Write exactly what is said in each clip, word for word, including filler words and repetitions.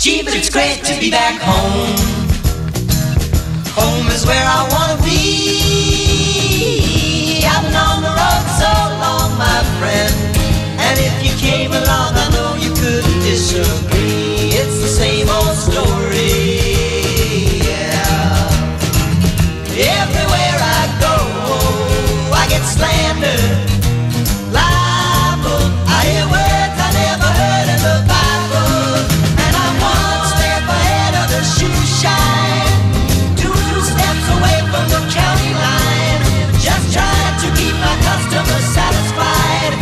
Gee, but it's great to be back home. Home is where I wanna be. I've been on the road so long, my friend, and if you came along, I know you couldn't disagree. It's the same old story, yeah. Everywhere I go, I get slandered, libel. I hear words I never heard in the Bible, and I'm one step ahead of the shoe shine, two steps away from the county line, just trying to keep my customers satisfied,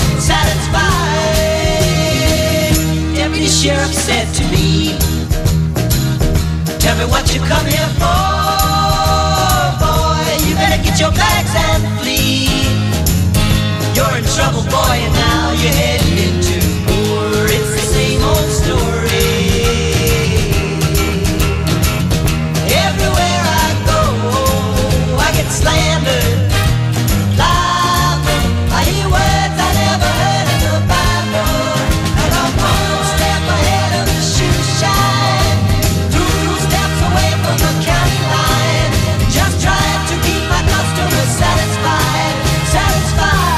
satisfied. Deputy Sheriff said to me, tell me what you come here for, boy. You better get your bags and flee. You're in trouble, boy, and now you're heading into war. It's the same old story. Everywhere I go, I get slandered, libel. I hear words I never heard in the Bible, and I'm one step ahead of the shoe shine, two steps away from the county line, just trying to keep my customers satisfied, satisfied.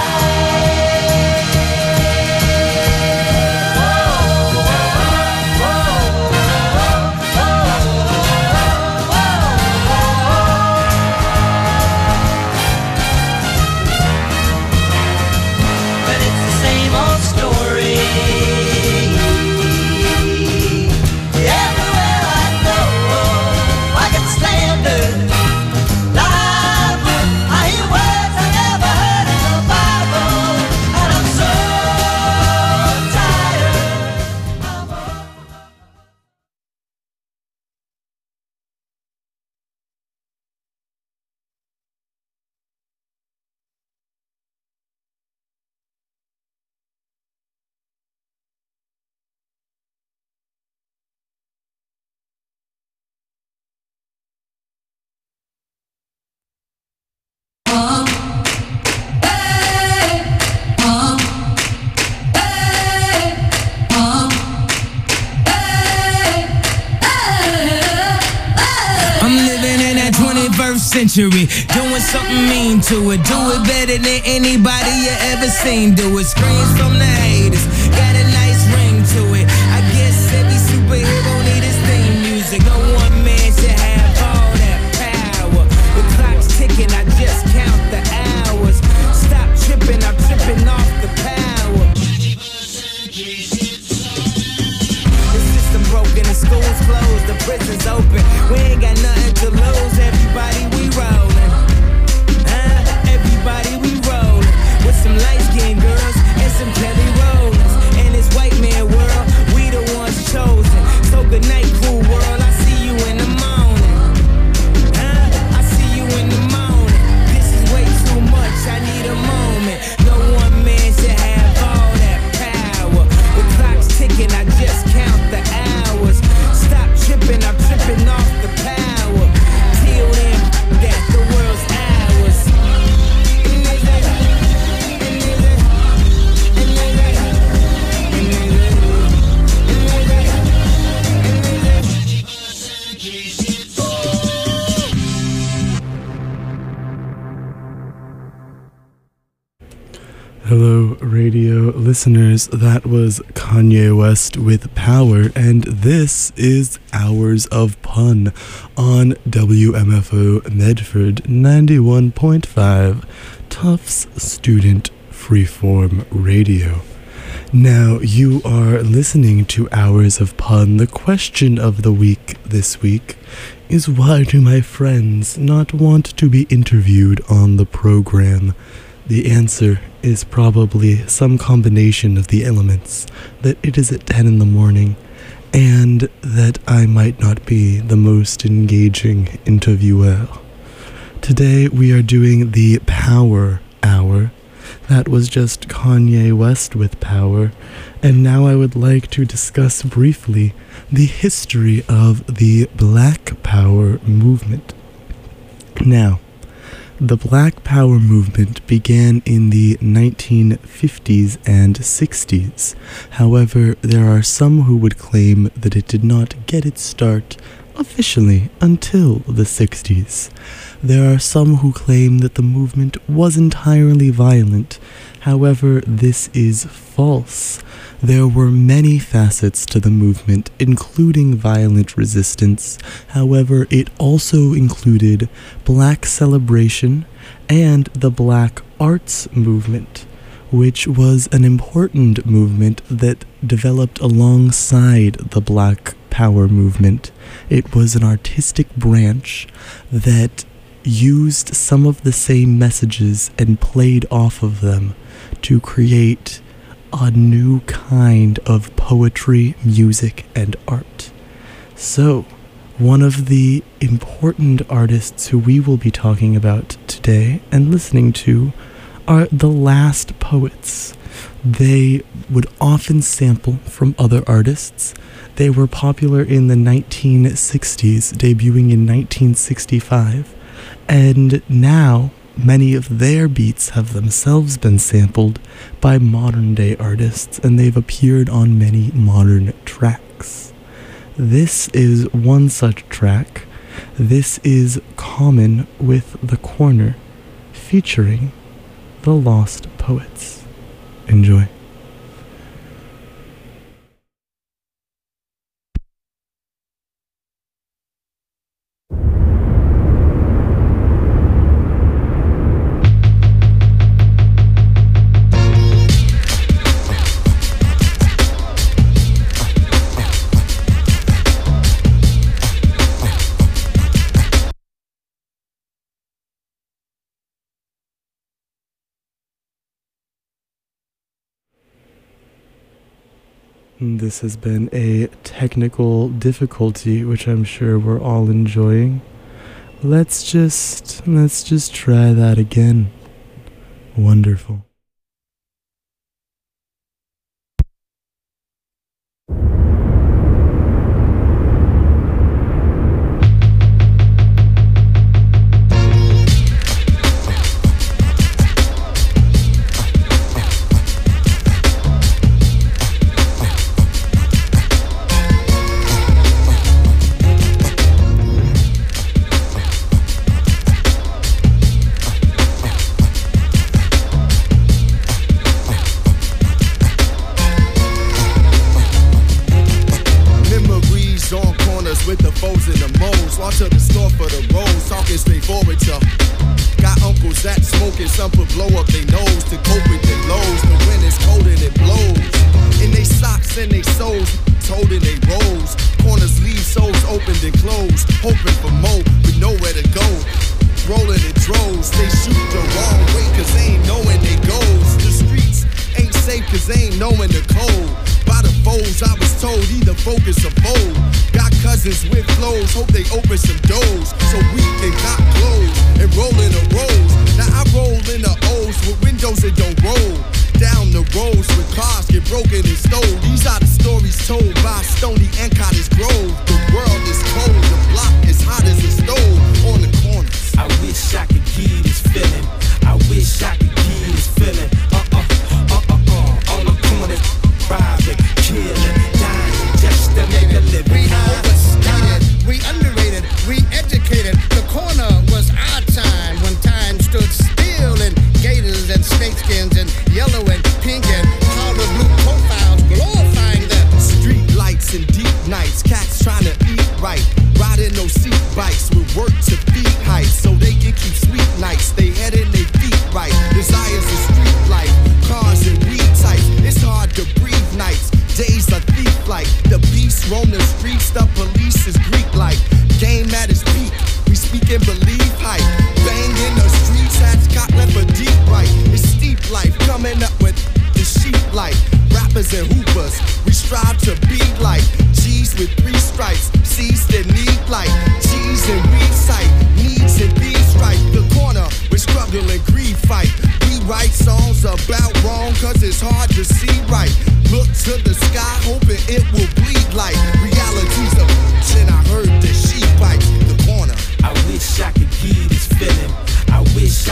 But it's the same old story. Everywhere I go, I get slandered, libel. I hear words I never heard in the Bible, and I'm so tired. I'm I'm living in that twenty-first century, doing something mean to it. Do it better than anybody you ever seen do it. Screams from the haters, got a nice ring to it. I guess every superhero need his theme music. No one man should have all that power. The clock's ticking, I just count the hours. Stop tripping, I'm tripping off the power. The system broken, the school's closed, the prison's open. We ain't got nothing to lose, everybody we rollin'. Uh, everybody we rollin'. With some light-skinned girls and some Kelly Rollins. In this white man world, we the ones chosen. So good night, cool world, I see you in the morning. Uh, I see you in the morning. This is way too much, I need a moment. No one man should have all that power. The clock's ticking, I just count the hours. Stop tripping, I'm tripping off the power. Till then, that the world's ours. Hello, radio listeners. That was Kanye West with Power, and this is Hours of Pun on W M F O Medford ninety-one point five, Tufts Student Freeform Radio. Now, you are listening to Hours of Pun. The question of the week this week is, why do my friends not want to be interviewed on the program? The answer is probably some combination of the elements, that it is at ten in the morning, and that I might not be the most engaging interviewer. Today we are doing the Power Hour. That was just Kanye West with Power, and now I would like to discuss briefly the history of the Black Power movement. Now, The Black Power movement began in the nineteen fifties and sixties. However, there are some who would claim that it did not get its start officially until the sixties. There are some who claim that the movement was entirely violent. However, this is false. There were many facets to the movement, including violent resistance. However, it also included black celebration and the black arts movement, which was an important movement that developed alongside the Black Power movement. It was an artistic branch that used some of the same messages and played off of them to create a new kind of poetry, music, and art. So, one of the important artists who we will be talking about today and listening to are the Last Poets. They would often sample from other artists. They were popular in the nineteen sixties, debuting in nineteen sixty-five, and now many of their beats have themselves been sampled by modern-day artists, and they've appeared on many modern tracks. This is one such track. This is Common with the Corner, featuring the Lost Poets. Enjoy. This has been a technical difficulty, which I'm sure we're all enjoying. Let's just, let's just try that again. Wonderful. I wish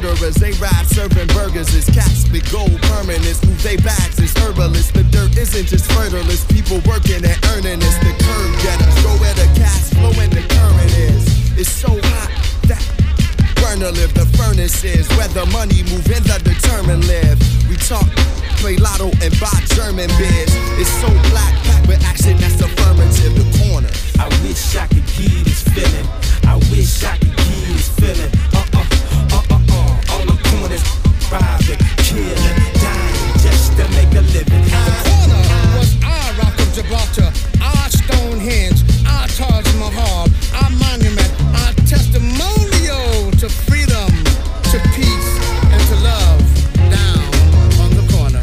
murderers. They ride serving burgers as cats with gold permanents. Move they bags as herbalists. The dirt isn't just fertile, it's people working and earning. It's the curve getters. Go where the cash flow and the current is. It's so hot that burner live. The furnace is where the money move and the determined live. We talk, play lotto and buy German beers. It's so black, packed with action that's affirmative. The corner. I wish I could give this feeling. I wish I could give this feeling. Uh uh, uh uh uh. On the corners, private, killing, dying just to make a living. The corner was our Rock of Gibraltar, our Stonehenge, our Taj Mahal, our monument, our testimonial to freedom, to peace, and to love. Down on the corner.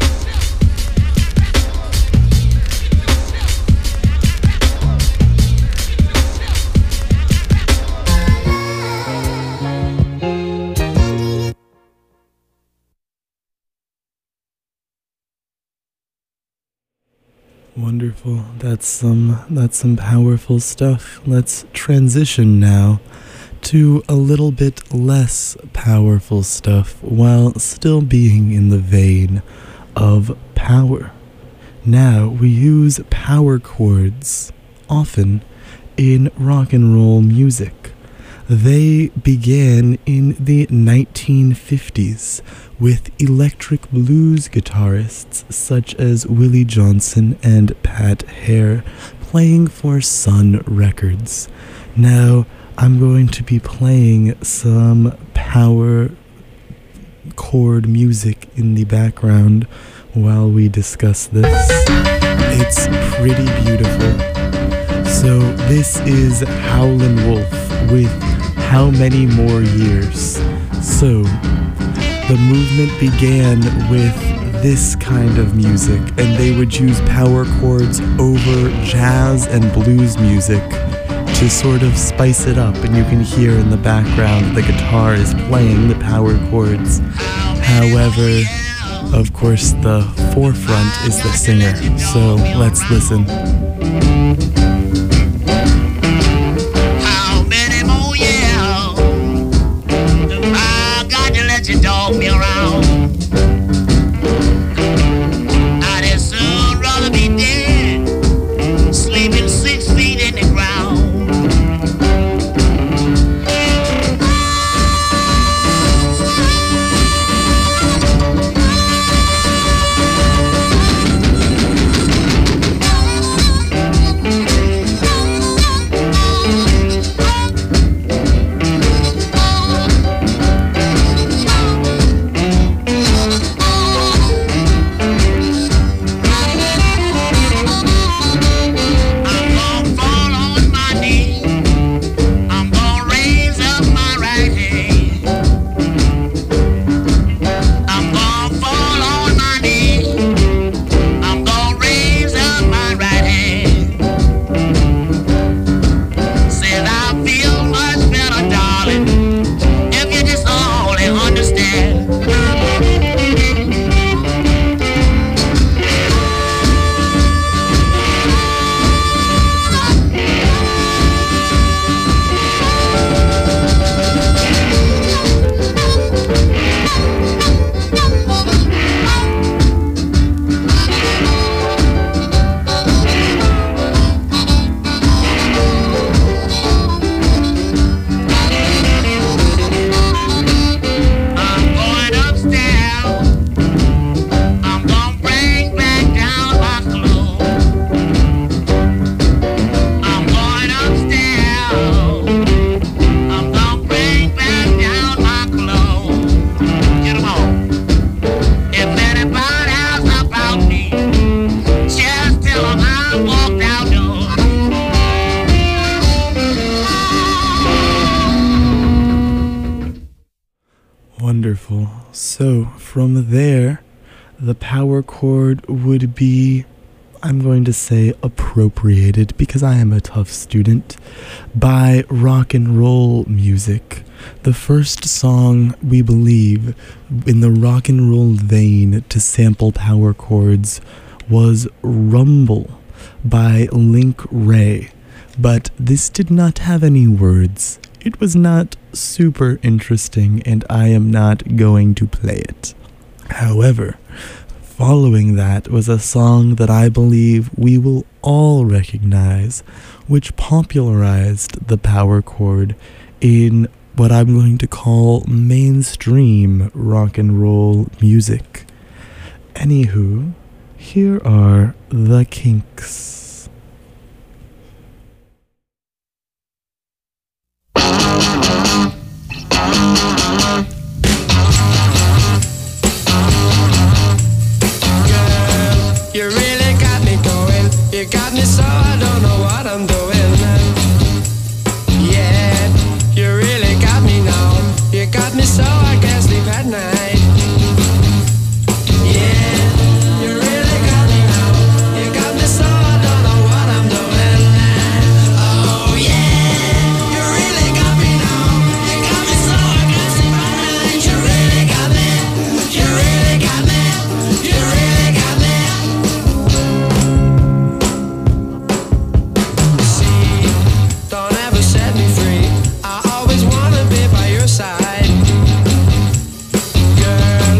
Wonderful. That's some that's some powerful stuff. Let's transition now to a little bit less powerful stuff while still being in the vein of power. Now we use power chords often in rock and roll music. They began in the nineteen fifties with electric blues guitarists such as Willie Johnson and Pat Hare playing for Sun Records. Now, I'm going to be playing some power chord music in the background while we discuss this. It's pretty beautiful. So this is Howlin' Wolf with How Many More Years. So the movement began with this kind of music, and they would use power chords over jazz and blues music to sort of spice it up, and you can hear in the background the guitar is playing the power chords. However, of course, the forefront is the singer, so let's listen. How many more years I got to let you dog me around? I'd as soon rather be dead, sleeping six feet in the ground. Wonderful. So from there, the power chord would be, I'm going to say, appropriated, because I am a tough student, by rock and roll music. The first song, we believe, in the rock and roll vein to sample power chords was Rumble by Link Wray. But this did not have any words. it was not super interesting, and I am not going to play it. However, following that was a song that I believe we will all recognize, which popularized the power chord in what I'm going to call mainstream rock and roll music. Anywho, here are the Kinks. You really got me going. You got me so I don't know what I'm doing. Yeah, you really got me now. You got me so I can't sleep at night. Yeah, you really got me now. You got me so I don't know what I'm doing. Oh yeah, you really got me now. You got me so I can't sleep at night. You really got me. You really got me. You really got me. Don't ever set me free. I always wanna be by your side, girl.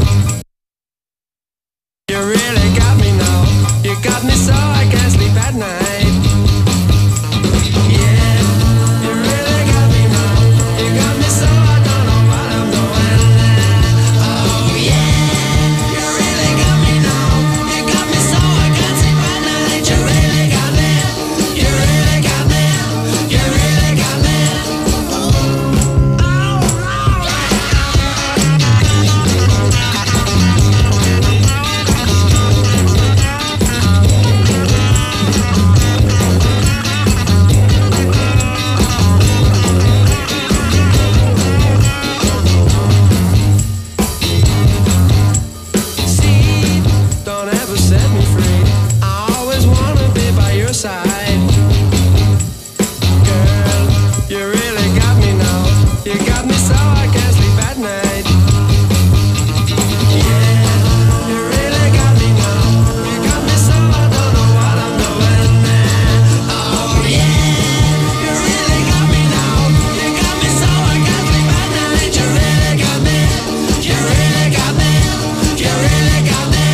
You really got me now. You got me so I can't sleep at night. Yeah, you really got me now. You got me so I don't know what I'm doing. Oh yeah, you really got me now. You got me so I can't sleep at night. You really got me. You really got me. You really got me. See, don't ever set me free. I always wanna be by your side, girl. You really got me now. You got me so I can't sleep at night. Yeah, you really got me now. You got me so I don't know what I'm doing. Oh yeah, you really got me now. You got me so I can't sleep at night. You really got me. You really got me. You really got me.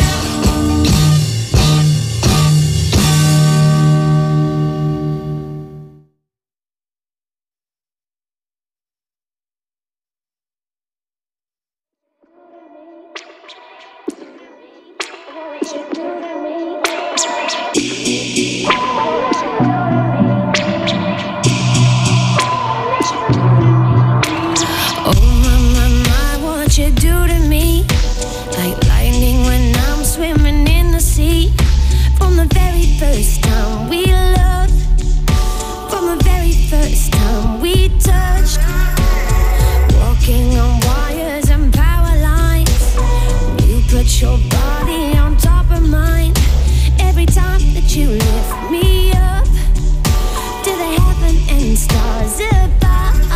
Oh my, my, my, what you do to me? Like lightning when I'm swimming in the sea. From the very first time we loved, from the very first time we touched, walking on wires and power lines. You put your body on top of mine. Every time that you lift me up to the heaven and stars above.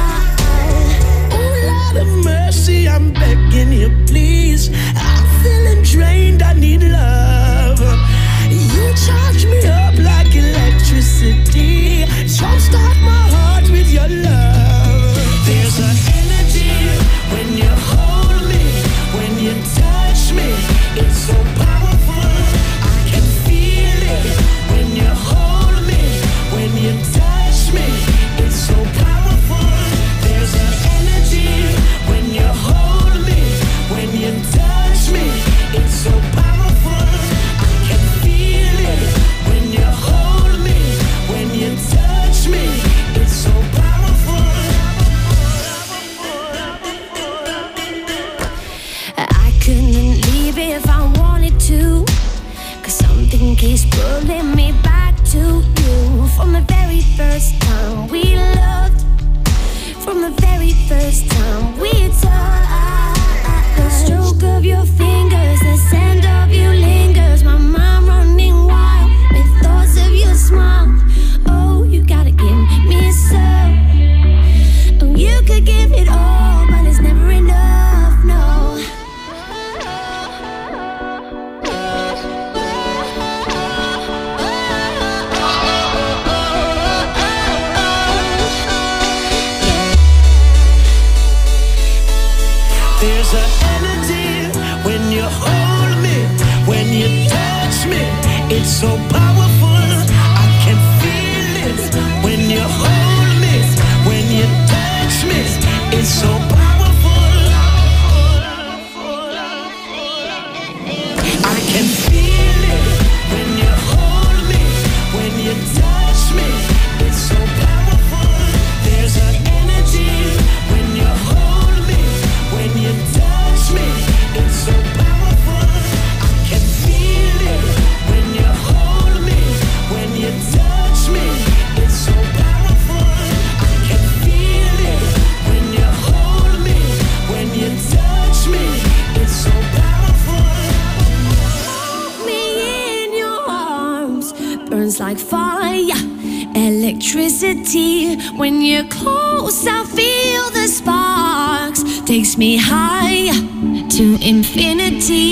Oh, Lord of mercy, I'm begging you, please. I'm feeling drained, I need love. You charge me up like electricity. Jumpstart my heart with your love. There's an energy when you hold me, when you touch me. It's so powerful, I can feel it. When you hold me, when you touch me. It's so powerful. There's an energy when you hold me, when you touch me. It's so powerful, I can feel it. When you hold me, when you touch me. It's so powerful. I couldn't leave if I wanted to, 'cause something keeps pulling me back to you. From the very first time we loved, from the very first time we touched, the stroke of your fingers, the scent of you lingers. My mind running wild with thoughts of your smile. Oh, you gotta give me some. Oh, you could give it all, but it's never enough, no. There's an energy when you hold me, when you touch me. It's so powerful, I can feel it. When you hold me, when you touch me, it's so powerful. I can feel it when you hold me, when you touch me. It's so powerful. There's an energy when you hold me, when you touch me. It's so powerful. I can feel it when you hold me, when you touch me. It's so powerful. I can feel it when you hold me, when you touch me. It's so powerful. Me in your arms burns like fire, electricity. When you're close, I feel the sparks. Takes me higher to infinity.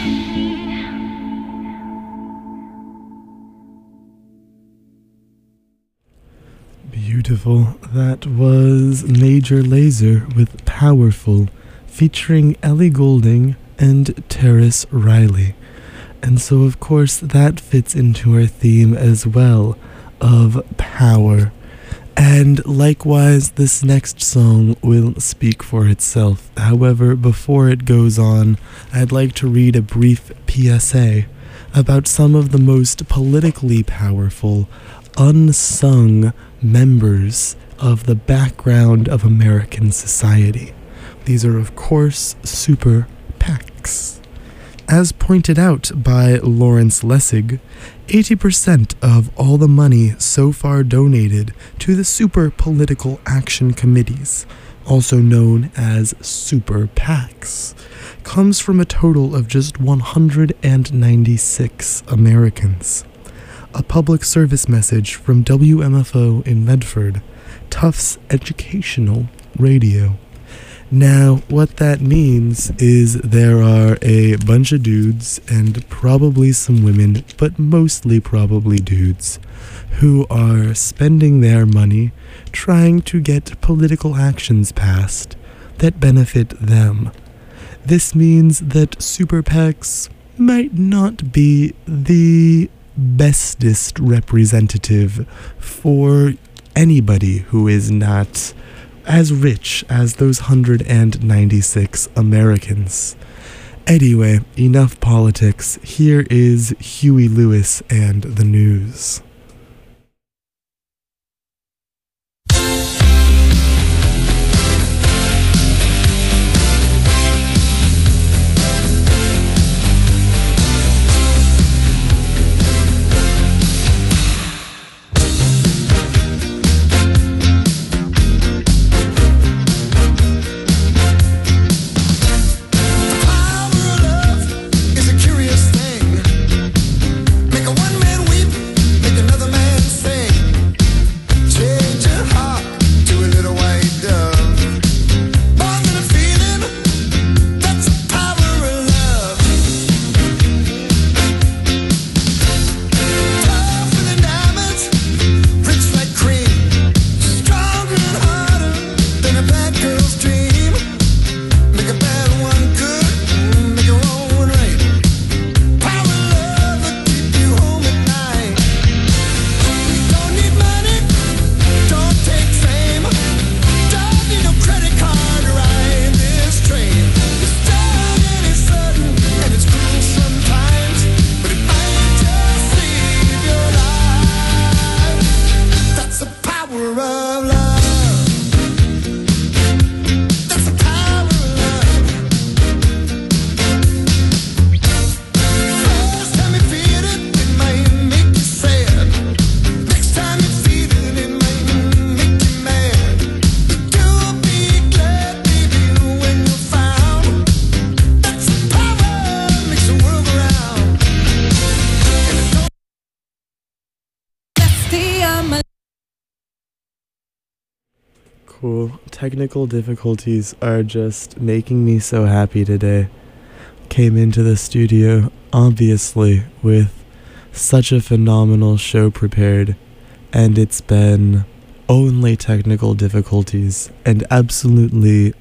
Beautiful. That was Major Lazer with Powerful, featuring Ellie Goulding and Terrace Riley. And so, of course, that fits into our theme as well of power. And likewise, this next song will speak for itself. However, before it goes on, I'd like to read a brief P S A about some of the most politically powerful, unsung members of the background of American society. These are, of course, super PACs. As pointed out by Lawrence Lessig, eighty percent of all the money so far donated to the Super Political Action Committees, also known as Super PACs, comes from a total of just one hundred ninety-six Americans. A public service message from W M F O in Medford, Tufts Educational Radio. Now, what that means is there are a bunch of dudes, and probably some women, but mostly probably dudes, who are spending their money trying to get political actions passed that benefit them. This means that super PACs might not be the bestest representative for anybody who is not as rich as those one hundred ninety-six Americans. Anyway, enough politics. Here is Huey Lewis and the news. Is a curious thing. Make a one man weep, make another Cool. Technical difficulties are just making me so happy today. Came into the studio, obviously, with such a phenomenal show prepared, and it's been only technical difficulties and absolutely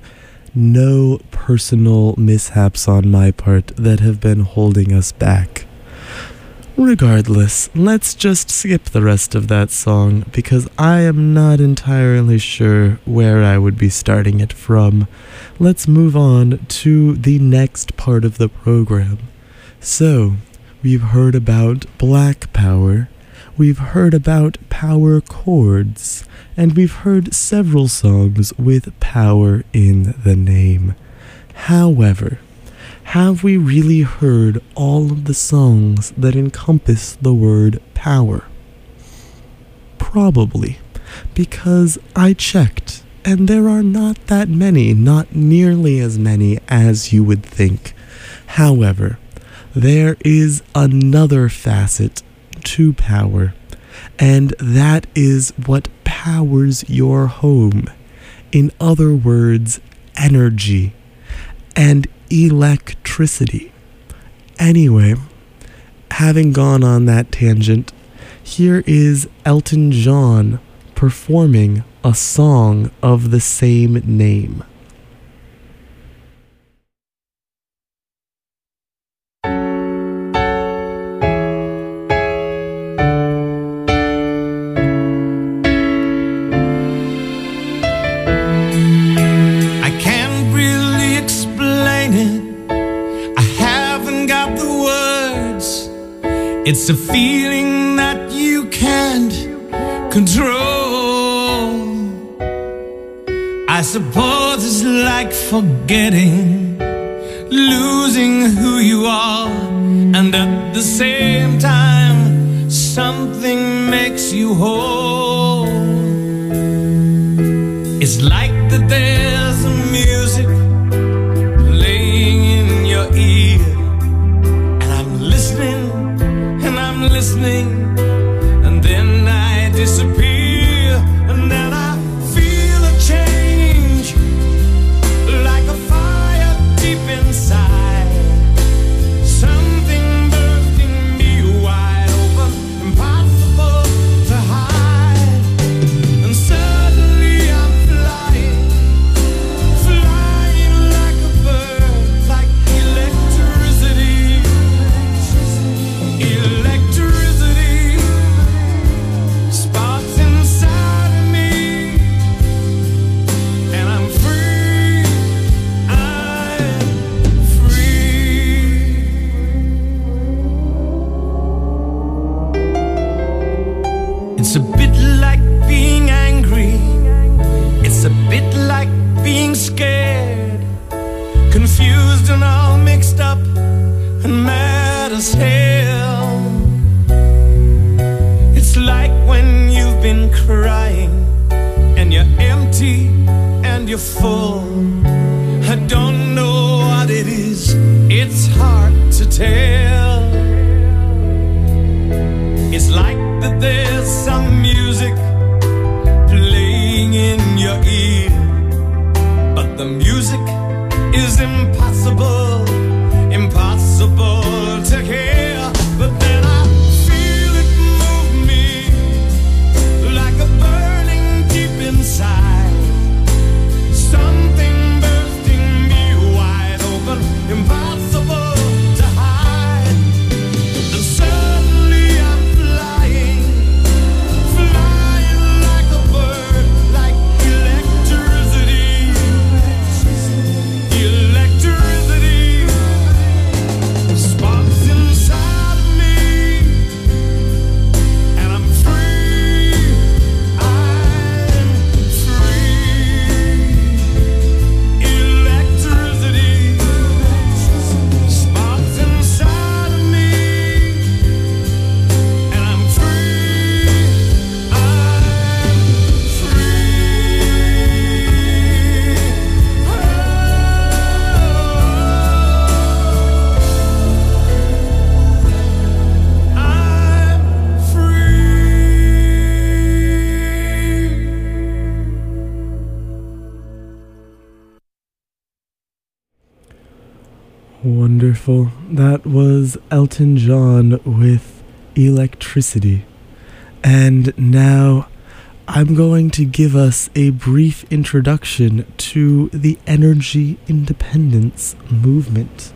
no personal mishaps on my part that have been holding us back. Regardless, let's just skip the rest of that song because I am not entirely sure where I would be starting it from. Let's move on to the next part of the program. So, we've heard about Black Power, we've heard about power chords, and we've heard several songs with power in the name. However, have we really heard all of the songs that encompass the word power? Probably, because I checked, and there are not that many, not nearly as many as you would think. However, there is another facet to power, and that is what powers your home. In other words, energy and electricity. Anyway, having gone on that tangent, here is Elton John performing a song of the same name. It's a feeling that you can't control. I suppose it's like forgetting, losing who you are, and at the same time something makes you whole. It's like that there's a music playing in your ear, and I'm listening, listening, and then I disappear, and then I feel a change, like a fire deep inside, something bursting me wide open, impossible to hide, and suddenly I'm flying, flying like a bird, like electricity, electricity. It's a bit like being angry, it's a bit like being scared, confused and all mixed up and mad as hell. It's like when you've been crying and you're empty and you're full. I don't know what it is, it's hard to tell. It's like that there's some music playing in your ear, but the music is impossible, impossible to hear. But then I feel it move me like a burning deep inside, something bursting me wide open, impossible to hide. And suddenly I'm flying, flying like a bird, like electricity, electricity, sparks inside of me, and I'm free, I'm free, electricity, sparks inside of me, and I'm free, I'm Wonderful. That was Elton John with Electricity. And now I'm going to give us a brief introduction to the energy independence movement.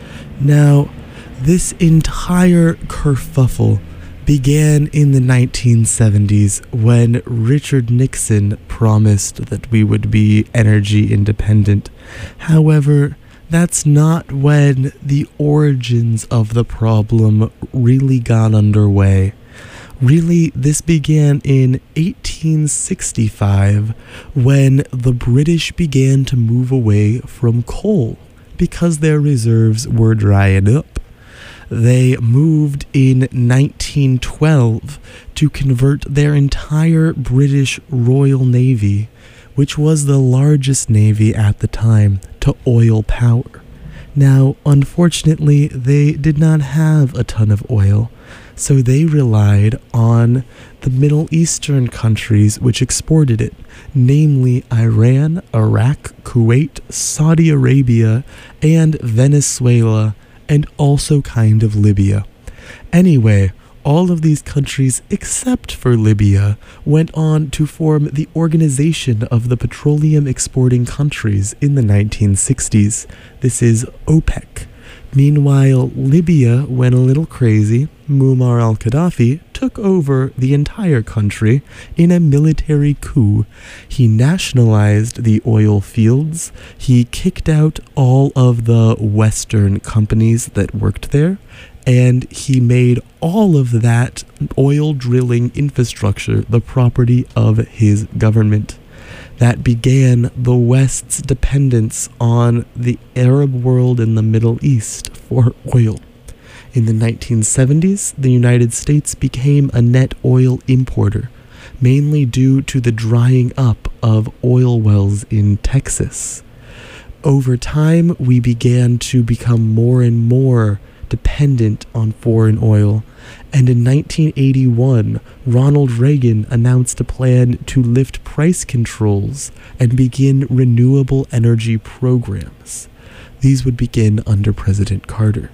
Now, this entire kerfuffle began in the nineteen seventies when Richard Nixon promised that we would be energy independent. However, that's not when the origins of the problem really got underway. Really, this began in eighteen sixty-five when the British began to move away from coal because their reserves were drying up. They moved in nineteen twelve to convert their entire British Royal Navy, which was the largest navy at the time, to oil power. Now, unfortunately, they did not have a ton of oil, so they relied on the Middle Eastern countries which exported it, namely Iran, Iraq, Kuwait, Saudi Arabia, and Venezuela, and also kind of Libya. Anyway, all of these countries, except for Libya, went on to form the Organization of the Petroleum Exporting Countries in the nineteen sixties. This is OPEC. Meanwhile, Libya went a little crazy. Muammar al-Gaddafi took over the entire country in a military coup. He nationalized the oil fields. He kicked out all of the Western companies that worked there, and he made all of that oil drilling infrastructure the property of his government. That began the West's dependence on the Arab world and the Middle East for oil. In the nineteen seventies, the United States became a net oil importer, mainly due to the drying up of oil wells in Texas. Over time, we began to become more and more dependent on foreign oil, and in nineteen eighty-one, Ronald Reagan announced a plan to lift price controls and begin renewable energy programs. These would begin under President Carter.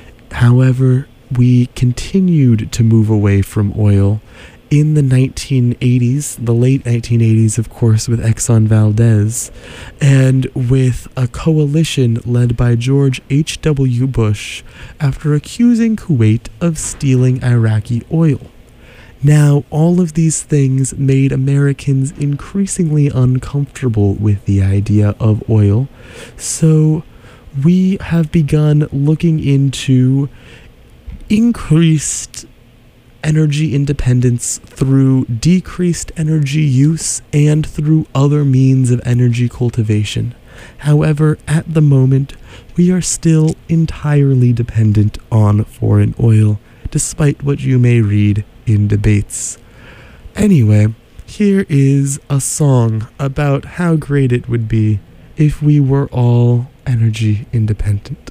However, we continued to move away from oil in the nineteen eighties, the late nineteen eighties, of course, with Exxon Valdez, and with a coalition led by George H W Bush after accusing Kuwait of stealing Iraqi oil. Now, all of these things made Americans increasingly uncomfortable with the idea of oil, so we have begun looking into increased energy independence through decreased energy use and through other means of energy cultivation. However, at the moment, we are still entirely dependent on foreign oil, despite what you may read in debates. Anyway, here is a song about how great it would be if we were all energy independent.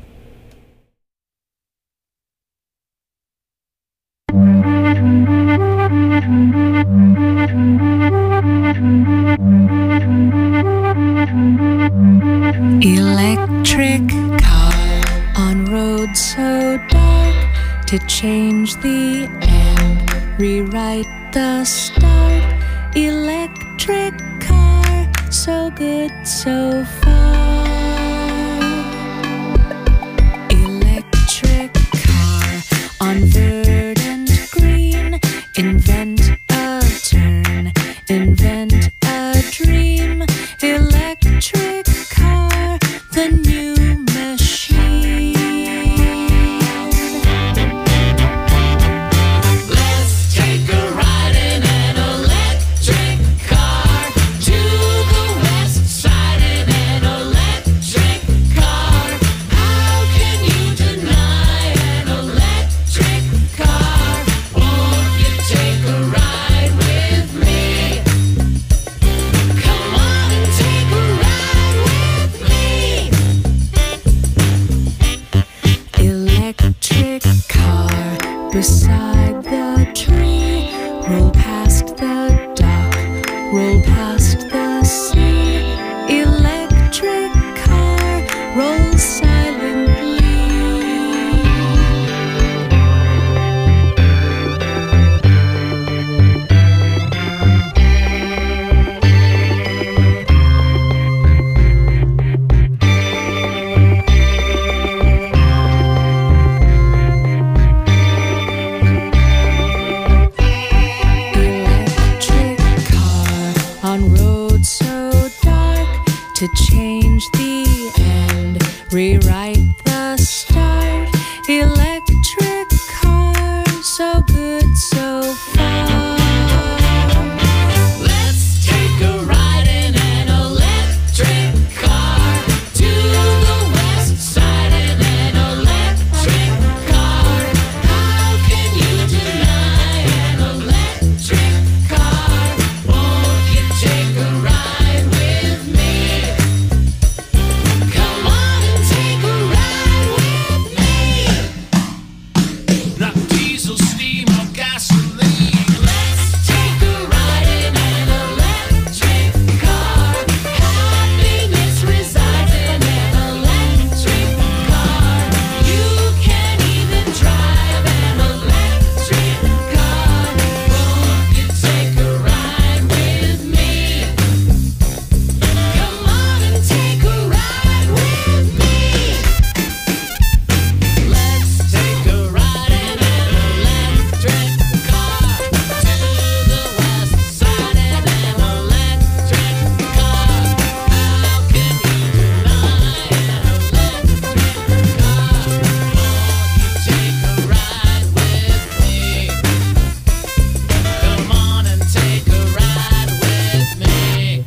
Electric car on road so dark, to change the end, rewrite the start. Electric car, so good so far. Electric car on verdant green, invent a turn, invent a dream. Electric car, the new machine. Let's take a ride in an electric car to the west side in an electric car. How can you deny an electric car? Won't you take a ride with me? Come on and take a ride with me. Rewrite the start. Electric car, so good so far. Let's take a ride in an electric car to the west side in an electric car. How can you deny an electric car? Won't you take a ride with me? Come on and take a ride with me. Not diesel, steam, or gasoline. Let's take a ride in an electric car. Happiness resides in an electric car. You can even drive an electric car. Won't you take a ride with me? Come on and take a ride with me. Let's take a ride in an electric car to the west side in an electric car. How can you deny an electric car? Won't you take a ride with me? Come on and take a ride with me.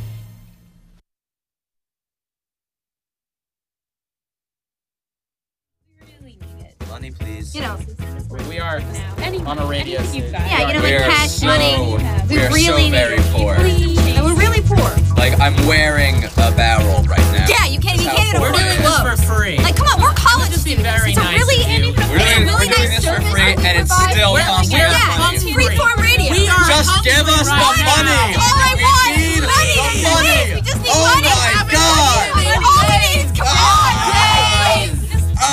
Money, please. You know, We are on a radio station. yeah, you know, We like are cash so- money. We we are so really very need it. poor. And we're really poor. Like, I'm wearing a barrel right now. Yeah, you can't. You That's can't how even poor I really am. look. For free. Like, come on, we're college students. very It's a nice really, of you. it's a We're doing, really we're doing nice this for service free, that we and it's provide. still We're- costing we're- us Yeah, money. it's freeform radio. We are Just give us the right now. money. That's all I We want. need Money. the Please, money. we just need Oh money. my God. That's all we need. Come on. Please. Just- Ah.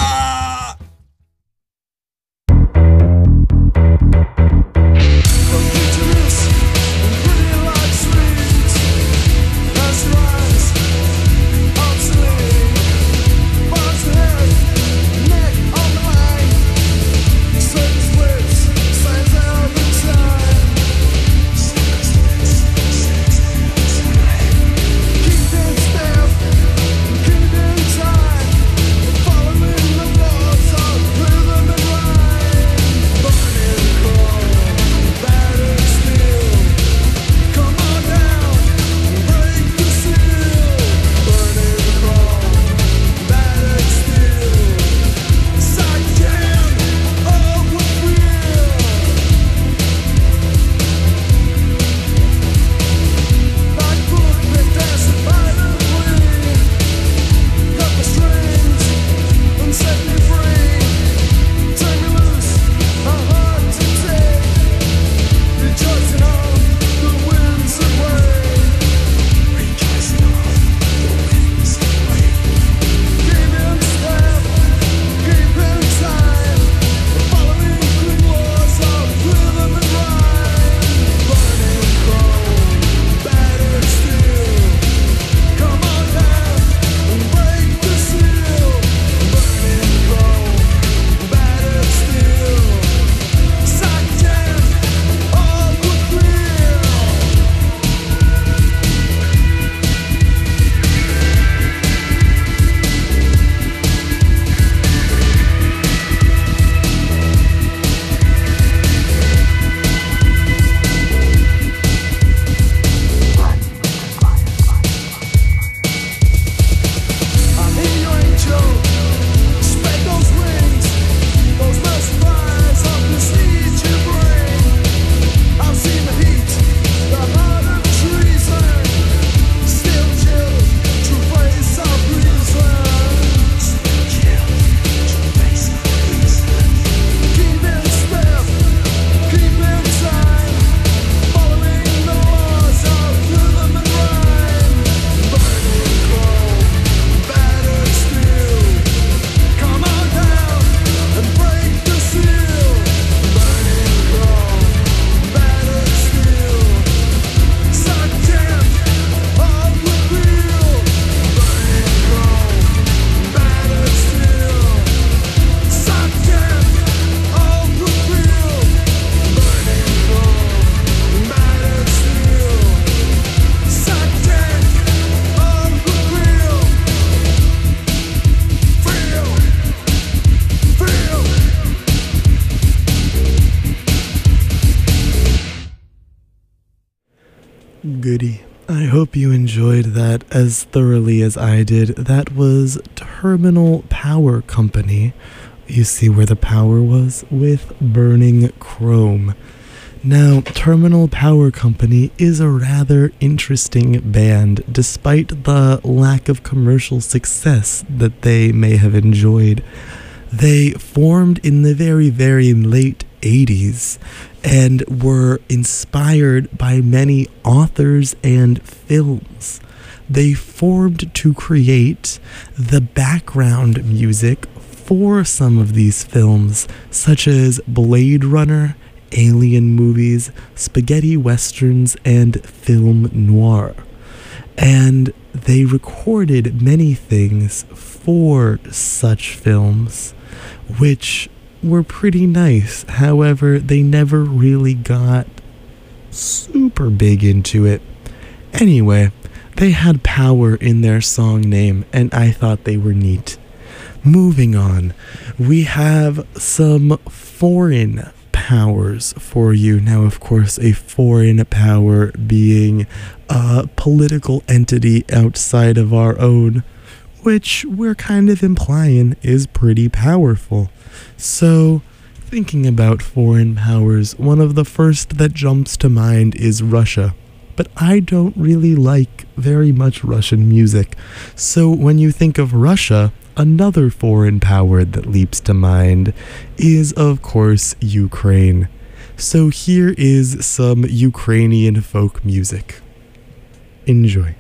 Signs out the time. Goody. I hope you enjoyed that as thoroughly as I did. That was Terminal Power Company. You see where the power was? With Burning Chrome. Now, Terminal Power Company is a rather interesting band, despite the lack of commercial success that they may have enjoyed. They formed in the very, very late eighties and were inspired by many authors and films. They formed to create the background music for some of these films, such as Blade Runner, alien movies, spaghetti westerns, and film noir. And they recorded many things for such films, which were pretty nice. However, they never really got super big into it. Anyway, they had power in their song name, and I thought they were neat. Moving on, we have some foreign powers for you. Now, of course, a foreign power being a political entity outside of our own, which we're kind of implying is pretty powerful. So, thinking about foreign powers, one of the first that jumps to mind is Russia. But I don't really like very much Russian music. So when you think of Russia, another foreign power that leaps to mind is, of course, Ukraine. So here is some Ukrainian folk music. Enjoy.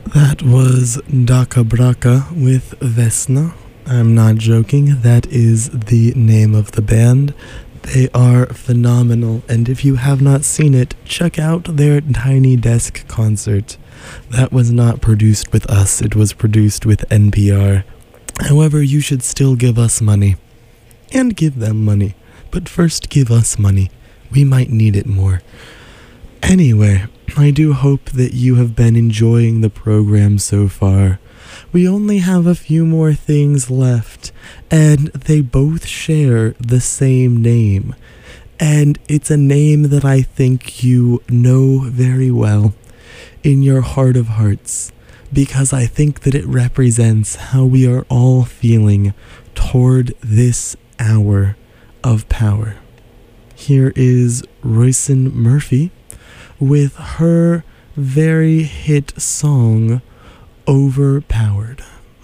That was Daka Braka with Vesna. I'm not joking, that is the name of the band. They are phenomenal, and if you have not seen it, check out their Tiny Desk concert. That was not produced with us, it was produced with N P R. However, you should still give us money. And give them money. But first give us money. We might need it more. Anyway, I do hope that you have been enjoying the program so far. We only have a few more things left, and they both share the same name. And it's a name that I think you know very well in your heart of hearts, because I think that it represents how we are all feeling toward this hour of power. Here is Roisin Murphy with her very hit song, Overpowered.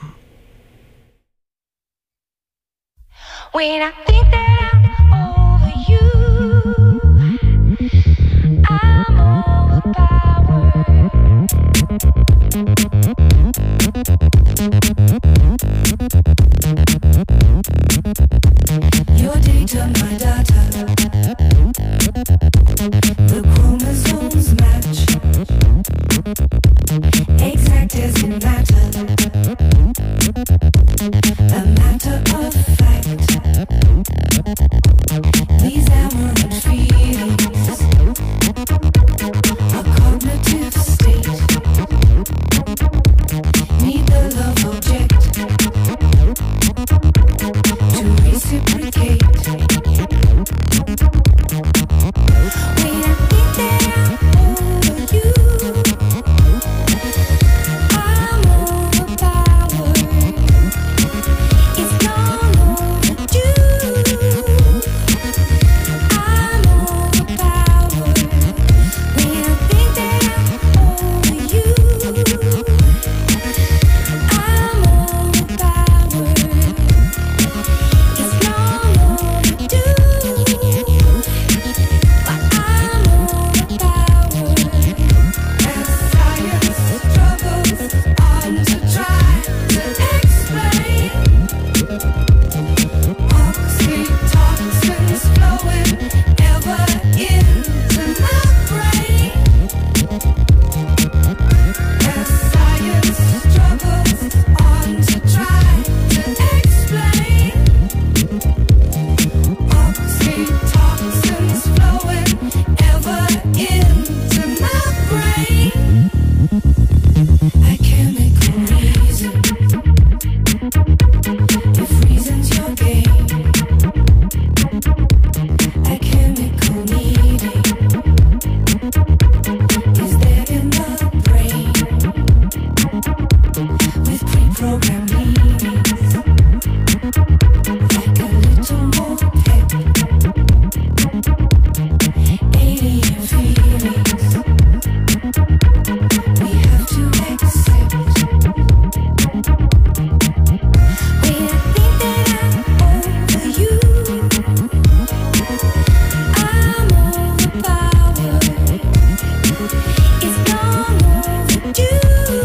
When I think that I'm over you, I'm overpowered. Your data, my data, the chromosomes match, exact as in matter, a matter of fact. These aberrant feelings, a cognitive state, need the love object to reciprocate. When I think that I'm over you, I'm overpowered. It's long overdue. I'm overpowered. When I think that I'm over you, I'm overpowered. It's long overdue. But I'm overpowered. As science struggles on to try to explain, oxytocins flowing ever into my brain. As science struggles on to try to explain, oxytocins flowing ever into my brain. A chemical reason, if reason's your game, a chemical needing is there in the brain, with pre-programmed meanings, like a little more pep, alien feelings we have to accept. When I think that I'm over you, I'm overpowered. It's long overdue.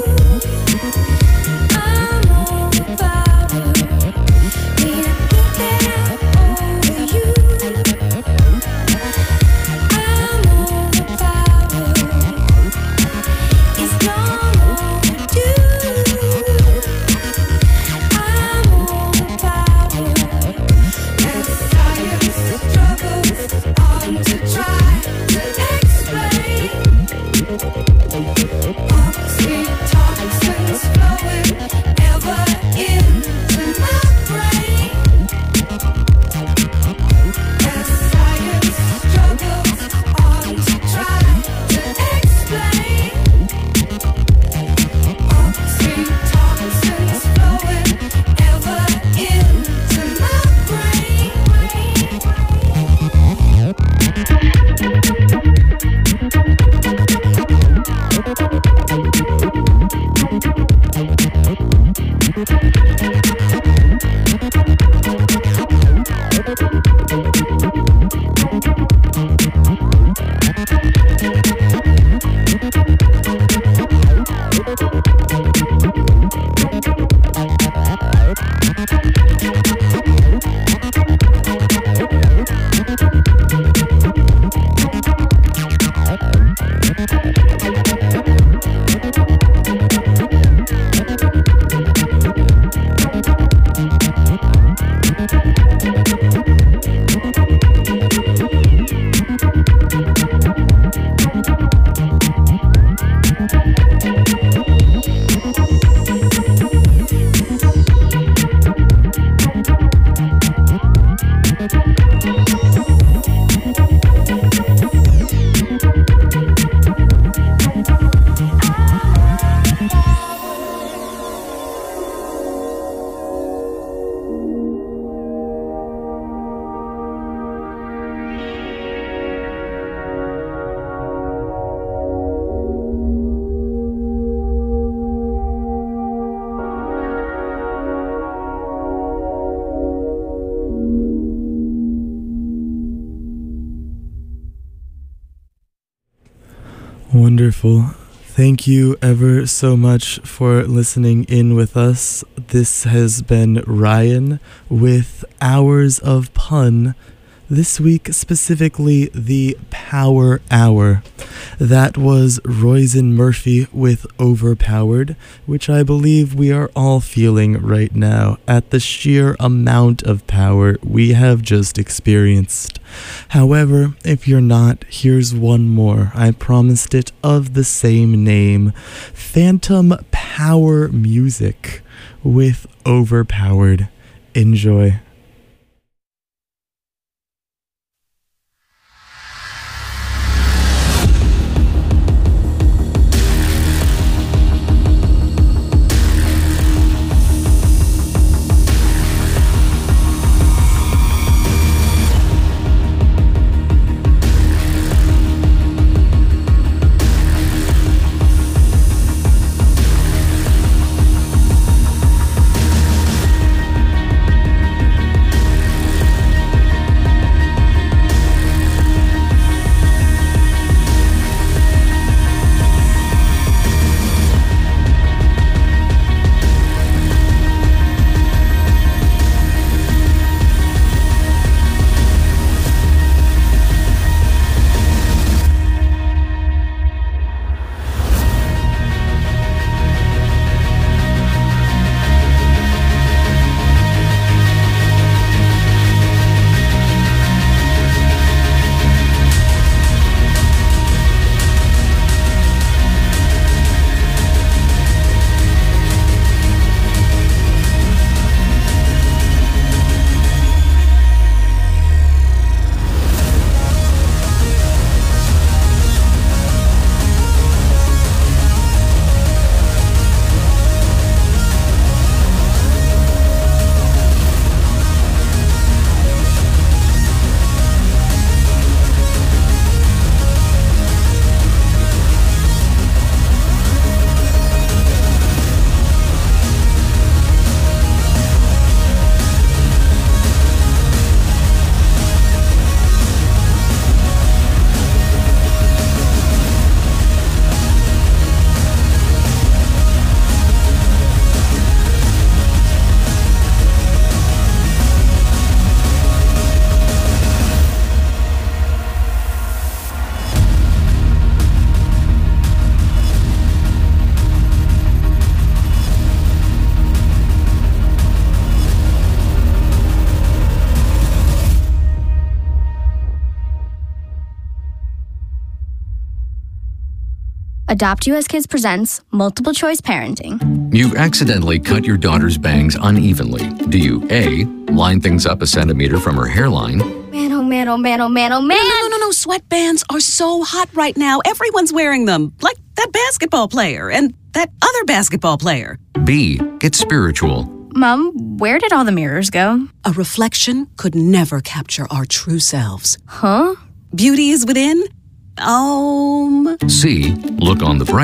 I'm overpowered. When I think that I'm over you, I'm overpowered. It's long overdue. I'm overpowered. As science struggles on to try to explain, oxytocins flowing ever into my brain. As science struggles on to try to explain, oxytocins flowing ever into my brain. Wonderful. Thank you ever so much for listening in with us. This has been Ryan with Hours of Pun. This week, specifically, the Power Hour. That was Roisin Murphy with Overpowered, which I believe we are all feeling right now at the sheer amount of power we have just experienced. However, if you're not, here's one more. I promised it of the same name. Phantom Power Music with Overpowered. Enjoy. Adopt U S Kids presents Multiple Choice Parenting. You've accidentally cut your daughter's bangs unevenly. Do you A, line things up a centimeter from her hairline? Man, oh man, oh man, oh man, oh man! No, no, no, no, no. Sweatbands are so hot right now. Everyone's wearing them. Like that basketball player and that other basketball player. B, get spiritual. Mom, where did all the mirrors go? A reflection could never capture our true selves. Huh? Beauty is within. Um. C, look on the bright